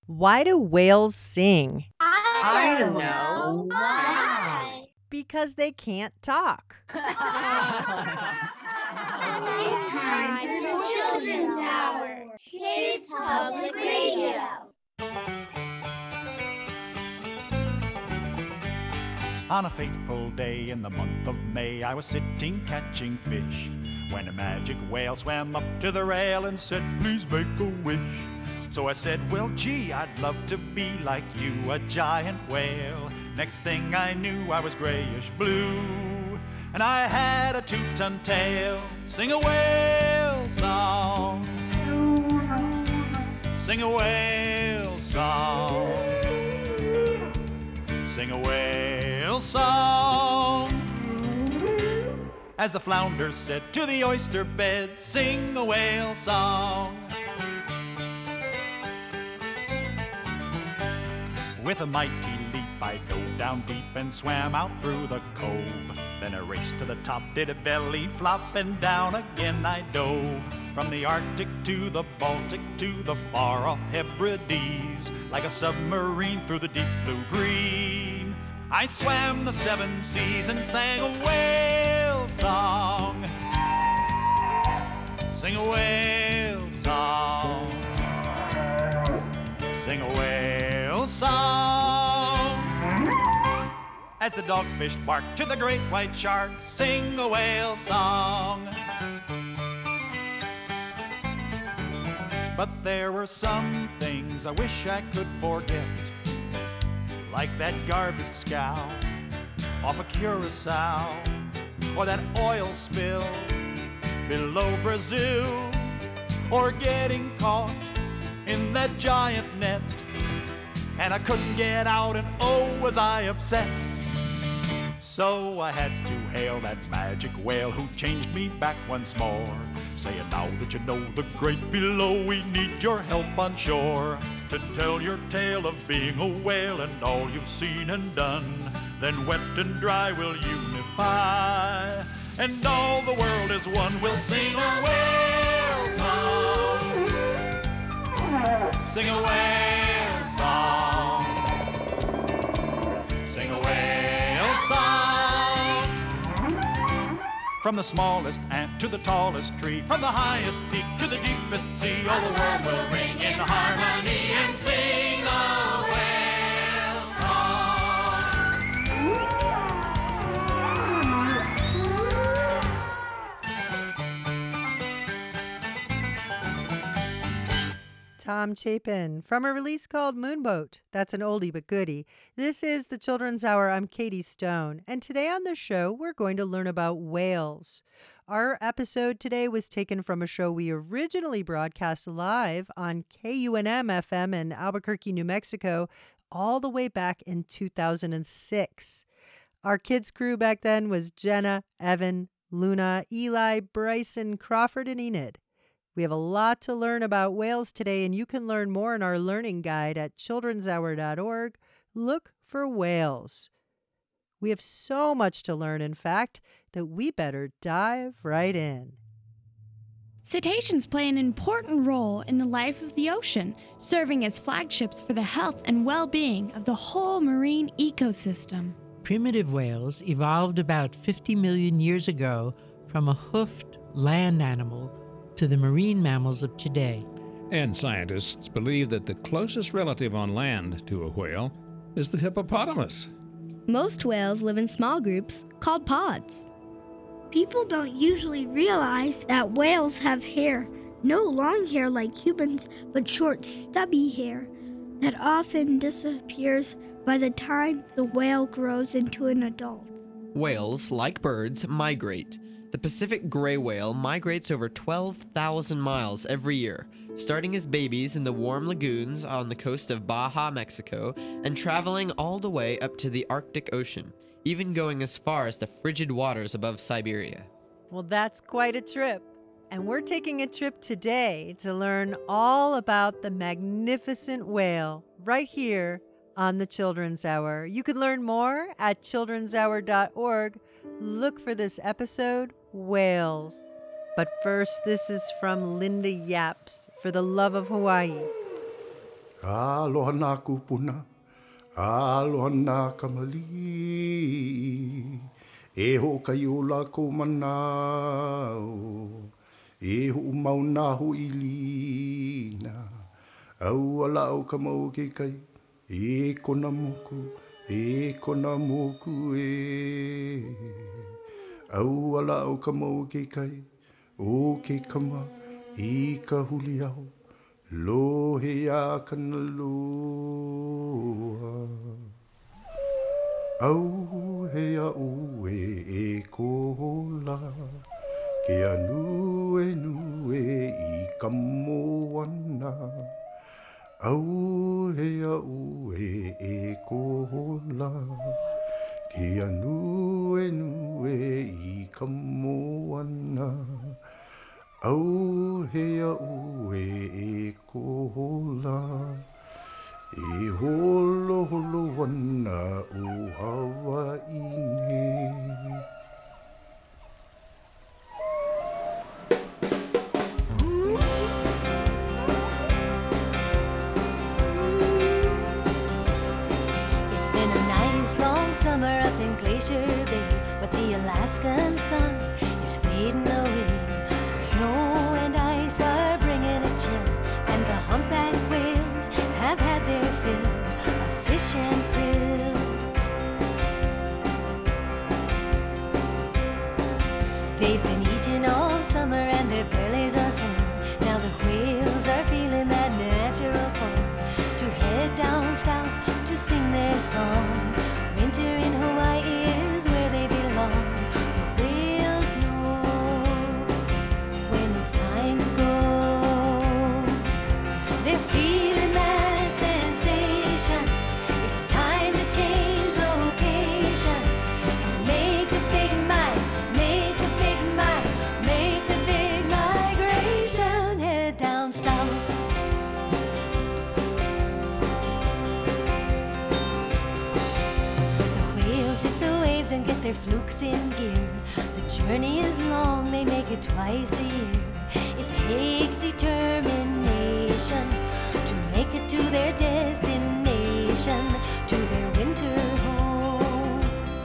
Why do whales sing? I don't don't know. know. Why? Because they can't talk. It's time for the Children's Hour. Kids Public Radio. On a fateful day in the month of May, I was sitting catching fish when a magic whale swam up to the rail and said, "Please make a wish." So I said, "Well, gee, I'd love to be like you, a giant whale." Next thing I knew, I was grayish blue, and I had a 2-ton tail. Sing a whale song, sing a whale song, sing a whale song. As the flounder said to the oyster bed, sing a whale song. With a mighty leap, I dove down deep and swam out through the cove. Then a race to the top, did a belly flop, and down again I dove. From the Arctic to the Baltic to the far-off Hebrides, like a submarine through the deep blue green. I swam the 7 seas and sang a whale song. Sing a whale song. Sing a whale song. As the dogfish barked to the great white shark, sing a whale song. But there were some things I wish I could forget, like that garbage scow off of Curacao, or that oil spill below Brazil, or getting caught in that giant net, and I couldn't get out, and oh, was I upset. So I had to hail that magic whale who changed me back once more, saying, "Now that you know the great below, we need your help on shore to tell your tale of being a whale and all you've seen and done. Then wet and dry will unify, and all the world is one. We'll sing a whale song, sing a whale song, sing a whale song." From the smallest ant to the tallest tree, from the highest peak to the deepest sea, all the world will ring in harmony and sing a whale song. Tom Chapin from a release called Moonboat. That's an oldie but goodie. This is the Children's Hour. I'm Katie Stone. And today on the show, we're going to learn about whales. Our episode today was taken from a show we originally broadcast live on KUNM FM in Albuquerque, New Mexico, all the way back in 2006. Our kids' crew back then was Jenna, Evan, Luna, Eli, Bryson, Crawford, and Enid. We have a lot to learn about whales today, and you can learn more in our learning guide at childrenshour.org. Look for whales. We have so much to learn, in fact, that we better dive right in. Cetaceans play an important role in the life of the ocean, serving as flagships for the health and well-being of the whole marine ecosystem. Primitive whales evolved about 50 million years ago from a hoofed land animal to the marine mammals of today. And scientists believe that the closest relative on land to a whale is the hippopotamus. Most whales live in small groups called pods. People don't usually realize that whales have hair, no long hair like humans, but short, stubby hair that often disappears by the time the whale grows into an adult. Whales, like birds, migrate. The Pacific gray whale migrates over 12,000 miles every year, starting as babies in the warm lagoons on the coast of Baja, Mexico, and traveling all the way up to the Arctic Ocean, even going as far as the frigid waters above Siberia. Well, that's quite a trip. And we're taking a trip today to learn all about the magnificent whale right here on the Children's Hour. You can learn more at childrenshour.org. Look for this episode, Whales. But first, this is from Linda Yaps, For the Love of Hawaii. Aloha nā kupuna, aloha nā kamali. E ho kai o lako manao, e ho mau nā ho ilina. Au ala o ka mau ke kai, e kona moku e. Au ala o ka mau ke kai, o ke kama I ka huli au, lohe a kana loa. Au he a ue e kola, ke anue I ka moana. Au he a ue e kola, ke anue I ka moana. Au he a ue e kola, e holo wana o Hawaii ne. It's been a nice long summer up in Glacier Bay, but the Alaskan sun is fading away. Snow and ice are bringing a chill, and the humpback whales have had their fill of fish and krill. They've been eating all summer and their bellies are full. Now the whales are feeling that natural pull to head down south to sing their song. Winter in Hawaii is where they belong. The whales know when it's time to go. They're feeling that sensation. It's time to change location and make the big migration. Head down south. The whales hit the waves and get their flukes in gear. The journey is long, they make it twice a year. It takes determination to make it to their destination, to their winter home.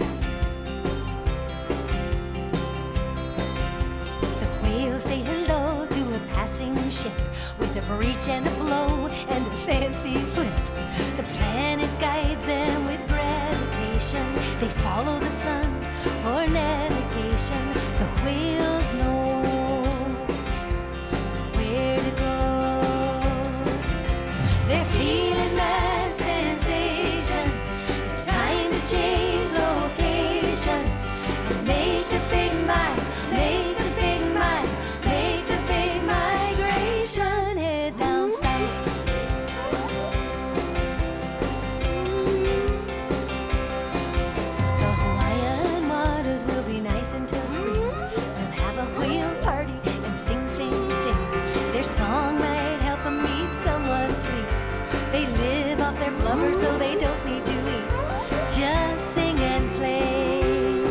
The whales say hello to a passing ship with a breach and a blow and a fancy flip. The planet guides them with gravitation. They follow the sun for navigation. The whales know where to go. They're feeling that sensation. It's time to change location and make the big migration. Head down south. The Hawaiian waters will be nice until spring. They'll have a whale party and sing, sing, sing. Their song might help them meet someone sweet. They live off their blubber so they don't need to eat. Just sing and play.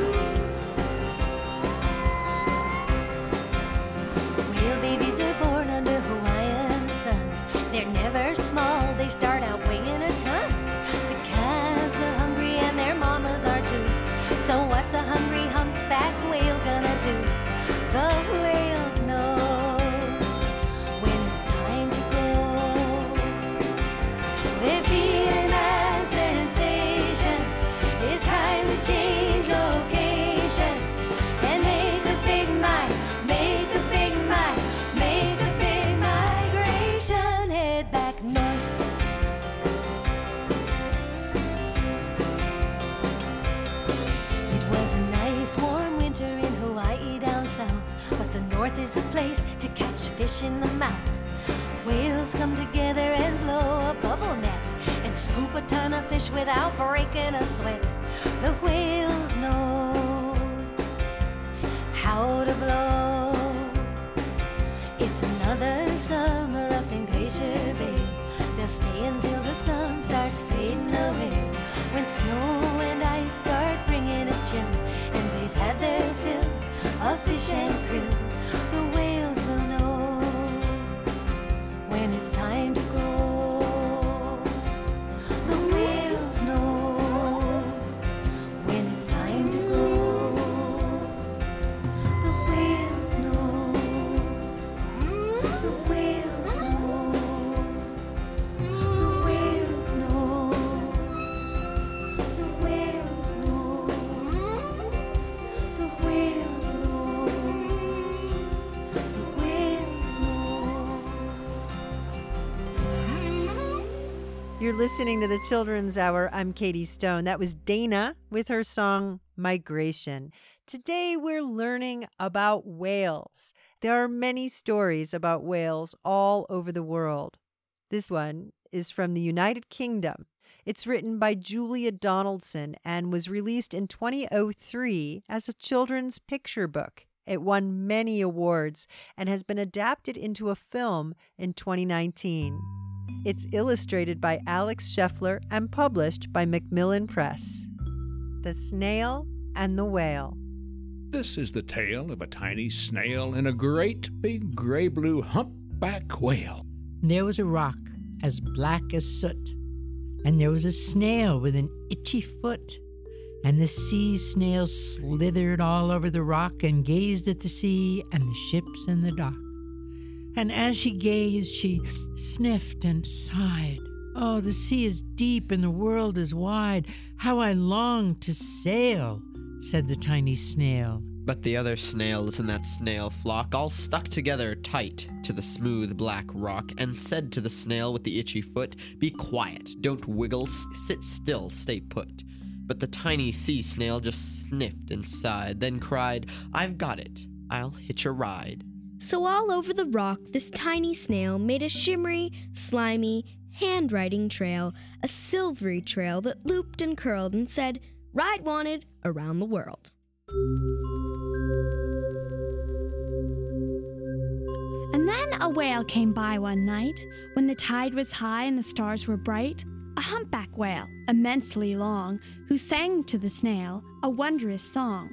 Whale babies are born under Hawaiian sun. They're never small, they start out weighing a ton. The calves are hungry and their mamas are too. So what's a hungry humpback whale gonna do? The whales know when it's time to go. They're feeling that sensation. It's time to change location and make the big migration. Head back north. It was a nice warm winter in Hawaii down south, but the north is the place to catch fish in the mouth. Whales come together and blow a bubble net and scoop a ton of fish without breaking a sweat. The whales know how to blow. It's another summer up in Glacier Bay. They'll stay until the sun starts fading away. When snow and ice start bringing a chill, and they've had their fill of fish and krill, the whales will know when it's time to go. You're listening to the Children's Hour. I'm Katie Stone. That was Dana with her song Migration. Today we're learning about whales. There are many stories about whales all over the world. This one is from the United Kingdom. It's written by Julia Donaldson and was released in 2003 as a children's picture book. It won many awards and has been adapted into a film in 2019. It's illustrated by Alex Scheffler and published by Macmillan Press. The Snail and the Whale. This is the tale of a tiny snail and a great big gray-blue humpback whale. There was a rock as black as soot, and there was a snail with an itchy foot. And the sea snail slithered all over the rock and gazed at the sea and the ships in the dock. And as she gazed, she sniffed and sighed. Oh, the sea is deep and the world is wide. How I long to sail, said the tiny snail. But the other snails in that snail flock all stuck together tight to the smooth black rock and said to the snail with the itchy foot, "Be quiet, don't wiggle, sit still, stay put." But the tiny sea snail just sniffed and sighed, then cried, "I've got it, I'll hitch a ride." So all over the rock, this tiny snail made a shimmery, slimy, handwriting trail, a silvery trail that looped and curled and said, "Ride wanted around the world." And then a whale came by one night, when the tide was high and the stars were bright, a humpback whale, immensely long, who sang to the snail a wondrous song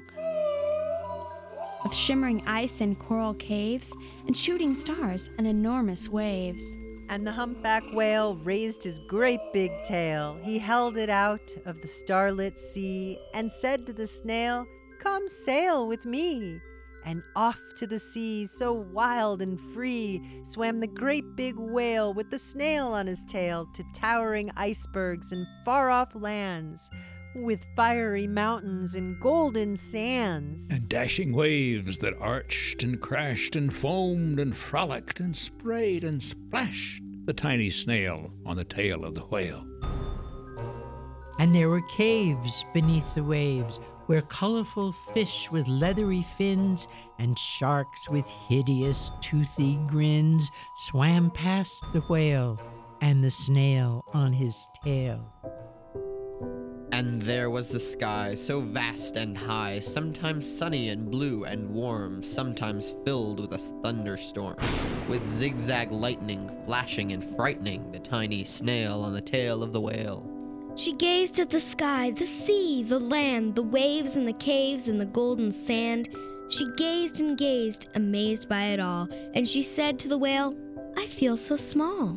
of shimmering ice and coral caves and shooting stars and enormous waves. And the humpback whale raised his great big tail. He held it out of the starlit sea and said to the snail, "Come sail with me." And off to the sea, so wild and free, swam the great big whale with the snail on his tail to towering icebergs and far-off lands, with fiery mountains and golden sands. And dashing waves that arched and crashed and foamed and frolicked and sprayed and splashed the tiny snail on the tail of the whale. And there were caves beneath the waves, where colorful fish with leathery fins and sharks with hideous toothy grins swam past the whale and the snail on his tail. And there was the sky, so vast and high, sometimes sunny and blue and warm, sometimes filled with a thunderstorm, with zigzag lightning flashing and frightening the tiny snail on the tail of the whale. She gazed at the sky, the sea, the land, the waves and the caves and the golden sand. She gazed and gazed, amazed by it all, and she said to the whale, "I feel so small."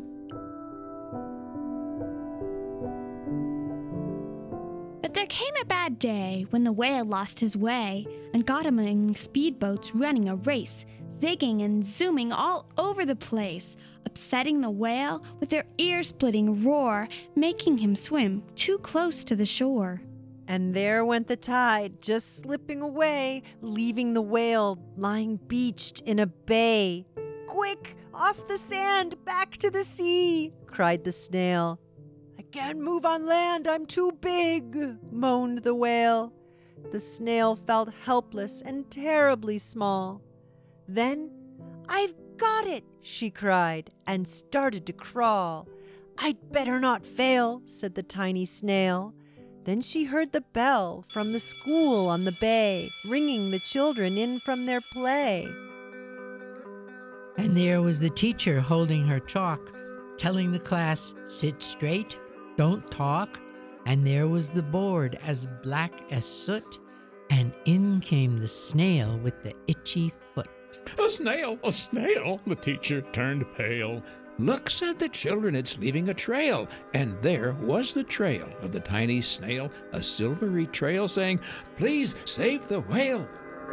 But there came a bad day when the whale lost his way and got among speedboats running a race, zigging and zooming all over the place, upsetting the whale with their ear-splitting roar, making him swim too close to the shore. And there went the tide, just slipping away, leaving the whale lying beached in a bay. "Quick, off the sand, back to the sea," cried the snail. "I can't move on land, I'm too big," moaned the whale. The snail felt helpless and terribly small. Then, "I've got it," she cried, and started to crawl. "I'd better not fail," said the tiny snail. Then she heard the bell from the school on the bay, ringing the children in from their play. And there was the teacher holding her chalk, telling the class, "Sit straight, don't talk." And there was the board as black as soot, and in came the snail with the itchy foot. "A snail, a snail!" The teacher turned pale. "Look," said the children, "it's leaving a trail." And there was the trail of the tiny snail, a silvery trail saying, "Please save the whale."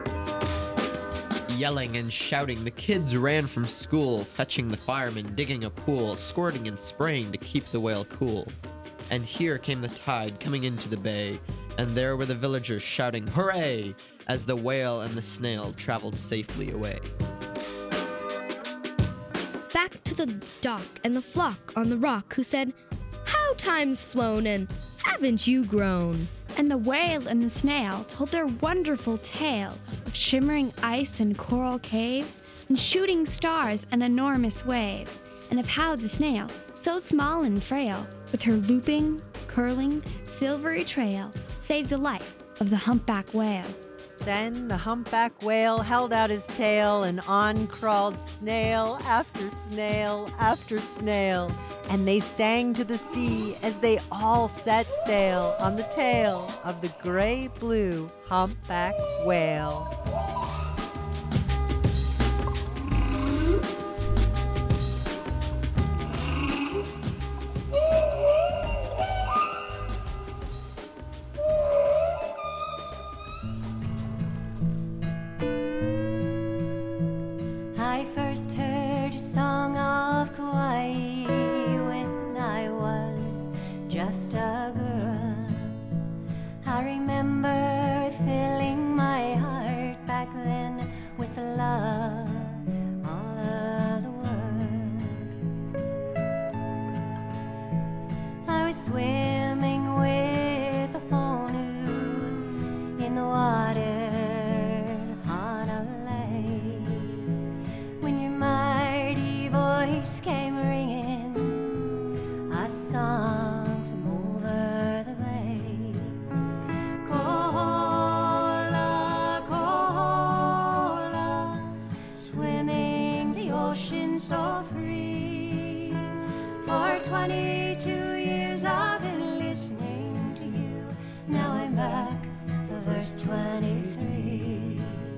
Yelling and shouting, the kids ran from school, fetching the firemen, digging a pool, squirting and spraying to keep the whale cool. And here came the tide coming into the bay, and there were the villagers shouting, "Hooray!" as the whale and the snail traveled safely away. Back to the dock and the flock on the rock, who said, "How time's flown and haven't you grown? And the whale and the snail told their wonderful tale of shimmering ice and coral caves, and shooting stars and enormous waves, and of how the snail, so small and frail, with her looping, curling, silvery trail, saved the life of the humpback whale. Then the humpback whale held out his tail, and on crawled snail after snail after snail, and they sang to the sea as they all set sail on the tail of the gray-blue humpback whale. I first heard a song of Kauai when I was just a girl. I remember filling my heart back then with the love all of the world. I was swimming with the Honu in the waters hot of the lake when your mighty voice came ringing a song from over the bay. Kola, kola, swimming the ocean so free. For 22 years I've been listening to you. Now I'm back for verse 23.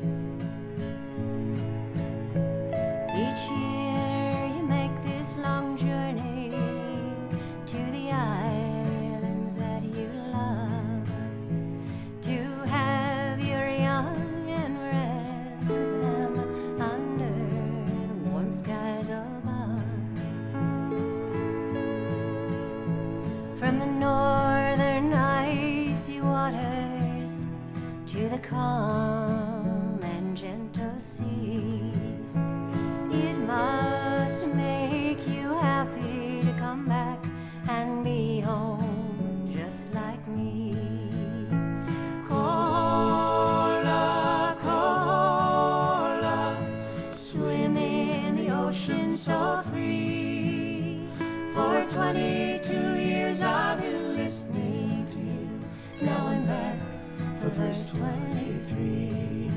Each year you make this long journey to the islands that you love, to have your young and rest with them under the warm skies above. From the northern icy waters to the calm and gentle seas, it must make you happy to come back and be home just like me. Kola, kola, swim in the ocean so free. For 22 years I've been listening to you. Now I'm back for verse 23.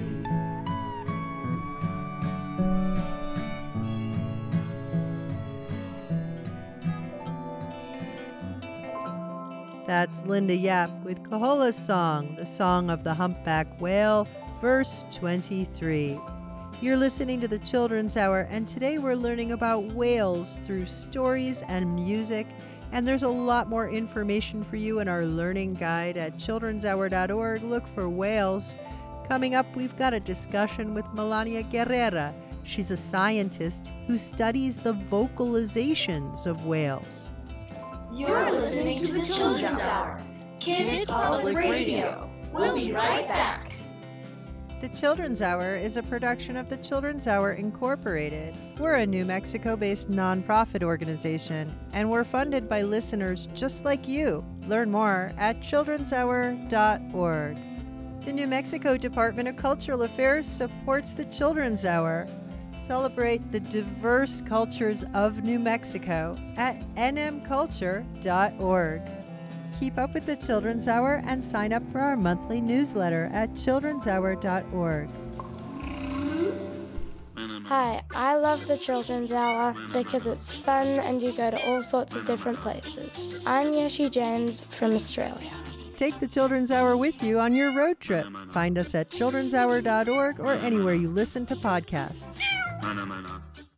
That's Linda Yap with Kahola's song, the song of the humpback whale, verse 23. You're listening to the Children's Hour, and today we're learning about whales through stories and music. And there's a lot more information for you in our learning guide at childrenshour.org. Look for whales. Coming up, we've got a discussion with Melania Guerrera. She's a scientist who studies the vocalizations of whales. You're listening to the Children's Hour, Kids Public Radio. We'll be right back. The Children's Hour is a production of the Children's Hour Incorporated. We're a New Mexico-based nonprofit organization, and we're funded by listeners just like you. Learn more at childrenshour.org. The New Mexico Department of Cultural Affairs supports the Children's Hour. Celebrate the diverse cultures of New Mexico at nmculture.org. Keep up with the Children's Hour and sign up for our monthly newsletter at childrenshour.org. Hi, I love the Children's Hour because it's fun and you go to all sorts of different places. I'm Yoshi James from Australia. Take the Children's Hour with you on your road trip. Find us at childrenshour.org or anywhere you listen to podcasts.